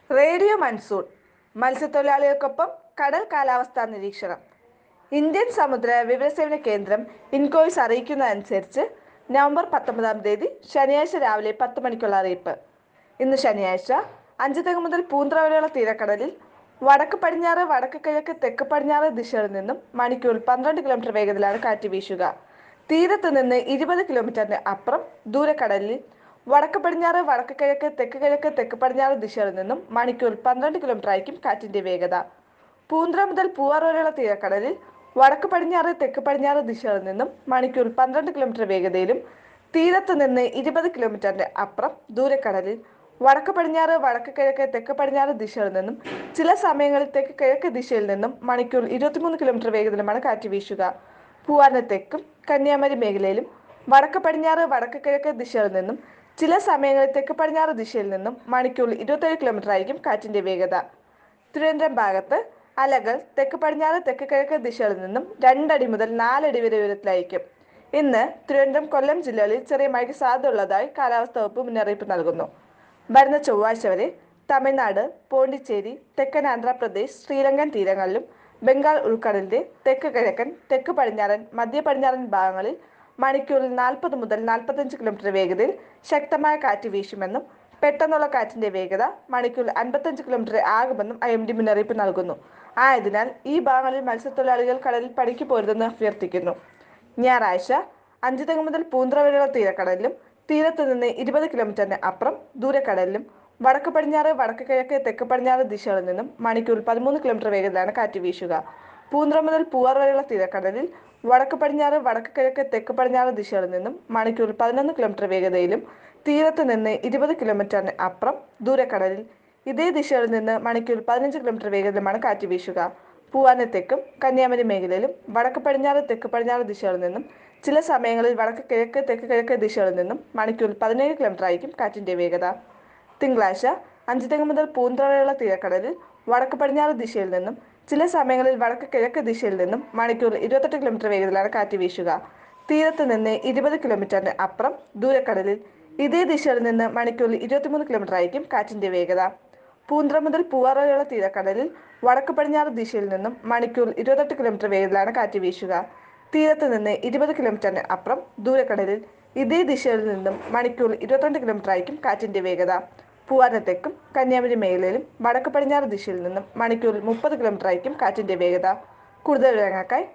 Radio monsoon മത്സ്യത്തൊഴിലാളികൾക്കൊപ്പം കടൽ കാലാവസ്ഥാ നിരീക്ഷണം. ഇന്ത്യൻ സമുദ്ര വിവരസേവന കേന്ദ്രം ഇൻകോയ്സ് അറിയിക്കുന്നതനുസരിച്ച് നവംബർ 19 ശനിയാഴ്ച രാവിലെ 10 മണിക്കുള്ള അറിയിപ്പ്. ഇന്ന് ശനിയാഴ്ച അഞ്ചുതെങ്ങ് മുതൽ പൂന്തറ വരെയുള്ള തീരക്കടലിൽ വടക്ക് പടിഞ്ഞാറ് വടക്ക് കിഴക്ക് തെക്ക് പടിഞ്ഞാറ് ദിശകളിൽ നിന്നും മണിക്കൂറിൽ 12 കിലോമീറ്റർ വേഗത്തിലാണ് കാറ്റ് വീശുക. തീരത്ത് നിന്ന് 20 കിലോമീറ്ററിന് അപ്പുറം ദൂരക്കടലിൽ വടക്ക് പടിഞ്ഞാറ് വടക്ക് കിഴക്ക് തെക്ക് പടിഞ്ഞാറ് ദിശകളിൽ നിന്നും മണിക്കൂറിൽ 12 കിലോമീറ്റർ ആയിരിക്കും കാറ്റിന്റെ വേഗത. പൂന്തറ മുതൽ പൂവാർ വരെയുള്ള തീരക്കടലിൽ വടക്ക് പടിഞ്ഞാറ് തെക്ക് പടിഞ്ഞാറ് ദിശകളിൽ നിന്നും മണിക്കൂറിൽ 12 കിലോമീറ്റർ വേഗതയിലും തീരത്ത് നിന്ന് 20 കിലോമീറ്ററിന് അപ്പുറം ദൂരക്കടലിൽ വടക്ക് പടിഞ്ഞാറ് വടക്ക് കിഴക്ക് തെക്ക് പടിഞ്ഞാറ് ദിശകളിൽ നിന്നും ചില സമയങ്ങളിൽ തെക്ക് കിഴക്ക് ദിശയിൽ നിന്നും മണിക്കൂറിൽ 23 കിലോമീറ്റർ വേഗത്തിലുമാണ് കാറ്റ് വീശുക. പൂവാറിന് തെക്കും കന്യാകുമാരി മേഖലയിലും വടക്ക് പടിഞ്ഞാറ് വടക്ക് കിഴക്ക് ദിശകളിൽ നിന്നും ചില സമയങ്ങളിൽ തെക്ക് പടിഞ്ഞാറ് ദിശയിൽ നിന്നും മണിക്കൂറിൽ 27 കിലോമീറ്റർ ആയിരിക്കും കാറ്റിന്റെ വേഗത. തിരുവനന്തപുരം ഭാഗത്ത് അലകൾ തെക്ക് പടിഞ്ഞാറ് തെക്ക് കിഴക്ക് ദിശകളിൽ നിന്നും 2 അടി മുതൽ 4 അടി വരെ ഉയരത്തിലായിരിക്കും. ഇന്ന് തിരുവനന്തപുരം കൊല്ലം ജില്ലകളിൽ ചെറിയ മഴയ്ക്ക് സാധ്യതയുള്ളതായി കാലാവസ്ഥാ വകുപ്പ് മുന്നറിയിപ്പ് നൽകുന്നു. വരുന്ന ചൊവ്വാഴ്ച വരെ തമിഴ്നാട്, പോണ്ടിച്ചേരി, തെക്കൻ ആന്ധ്രാപ്രദേശ്, ശ്രീലങ്കൻ തീരങ്ങളിലും ബംഗാൾ ഉൾക്കടലിന്റെ തെക്ക് കിഴക്കൻ, തെക്ക് പടിഞ്ഞാറൻ, മധ്യ പടിഞ്ഞാറൻ ഭാഗങ്ങളിൽ മണിക്കൂറിൽ 40 മുതൽ 45 കിലോമീറ്റർ വേഗതയിൽ ശക്തമായ കാറ്റ് വീശുമെന്നും പെട്ടെന്നുള്ള കാറ്റിന്റെ വേഗത മണിക്കൂറിൽ 55 കിലോമീറ്റർ ആകുമെന്നും IMD മുന്നറിയിപ്പ് നൽകുന്നു. ആയതിനാൽ ഈ ഭാഗങ്ങളിൽ മത്സ്യത്തൊഴിലാളികൾ കടലിൽ പണിക്ക് പോരുതെന്ന് അഭ്യർത്ഥിക്കുന്നു. ഞായറാഴ്ച അഞ്ചുതെങ്ങ് മുതൽ പൂന്തറ വരെയുള്ള തീരക്കടലിലും തീരത്ത് നിന്ന് 20 കിലോമീറ്ററിന് അപ്പുറം ദൂരക്കടലിലും വടക്ക് പടിഞ്ഞാറ് വടക്ക് കിഴക്ക് തെക്ക് പടിഞ്ഞാറ് ദിശകളിൽ നിന്നും മണിക്കൂറിൽ 13 കിലോമീറ്റർ വേഗതയിലാണ് കാറ്റ് വീശുക. പൂന്തറ മുതൽ പൂവാർ വരെയുള്ള തീരക്കടലിൽ വടക്ക് പടിഞ്ഞാറ് വടക്ക് കിഴക്ക് തെക്ക് പടിഞ്ഞാറ് ദിശകളിൽ നിന്നും മണിക്കൂറിൽ 11 കിലോമീറ്റർ വേഗതയിലും തീരത്ത് നിന്ന് 20 കിലോമീറ്ററിന് അപ്പുറം ദൂരക്കടലിൽ ഇതേ ദിശകളിൽ നിന്ന് മണിക്കൂറിൽ 15 കിലോമീറ്റർ വേഗതയിലുമാണ് കാറ്റ് വീശുക. പൂവാറിന് തെക്കും കന്യാകുമാരി മേഖലയിലും വടക്ക് പടിഞ്ഞാറ് തെക്ക് പടിഞ്ഞാറ് ദിശകളിൽ നിന്നും ചില സമയങ്ങളിൽ വടക്ക് കിഴക്ക് തെക്ക് കിഴക്ക് ദിശകളിൽ നിന്നും മണിക്കൂറിൽ 17 കിലോമീറ്റർ ആയിരിക്കും കാറ്റിന്റെ വേഗത. തിങ്കളാഴ്ച അഞ്ചുതെങ്ങ് മുതൽ പൂന്തറ വരെയുള്ള തീരക്കടലിൽ വടക്ക് പടിഞ്ഞാറ് ദിശയിൽ നിന്നും ചില സമയങ്ങളിൽ വടക്ക് കിഴക്ക് ദിശയിൽ നിന്നും മണിക്കൂറിൽ 28 കിലോമീറ്റർ വേഗത്തിലാണ് കാറ്റ് വീശുക. തീരത്ത് നിന്ന് 20 കിലോമീറ്ററിന് അപ്പുറം ദൂരക്കടലിൽ ഇതേ ദിശയിൽ നിന്ന് മണിക്കൂറിൽ 23 കിലോമീറ്റർ ആയിരിക്കും കാറ്റിന്റെ വേഗത. പൂന്തറ മുതൽ പൂവാർ വരെയുള്ള തീരക്കടലിൽ വടക്ക് പടിഞ്ഞാറ് ദിശയിൽ നിന്നും മണിക്കൂറിൽ 28 കിലോമീറ്റർ വേഗത്തിലാണ് കാറ്റ് വീശുക. തീരത്ത് നിന്ന് 20 കിലോമീറ്ററിന് അപ്പുറം ദൂരക്കടലിൽ ഇതേ ദിശയിൽ നിന്നും മണിക്കൂറിൽ 22 കിലോമീറ്റർ ആയിരിക്കും കാറ്റിന്റെ വേഗത. പൂവാറിന് തെക്കും കന്യാകുമാരി മേഖലയിലും വടക്ക് പടിഞ്ഞാറ് ദിശയിൽ നിന്നും മണിക്കൂറിൽ 30 കിലോമീറ്റർ ആയിരിക്കും കാറ്റിന്റെ വേഗത. കൂടുതൽ വിവരങ്ങൾക്കായി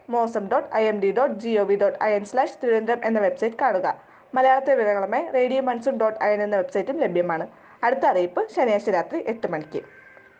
mosom.imd.gov.in/തിരുവനന്തപുരം എന്ന വെബ്സൈറ്റ് കാണുക. മലയാളത്തിലെ വിവരങ്ങളുമായി radio monsoon.in എന്ന വെബ്സൈറ്റും ലഭ്യമാണ്. അടുത്ത അറിയിപ്പ് ശനിയാഴ്ച രാത്രി 8 മണിക്ക്.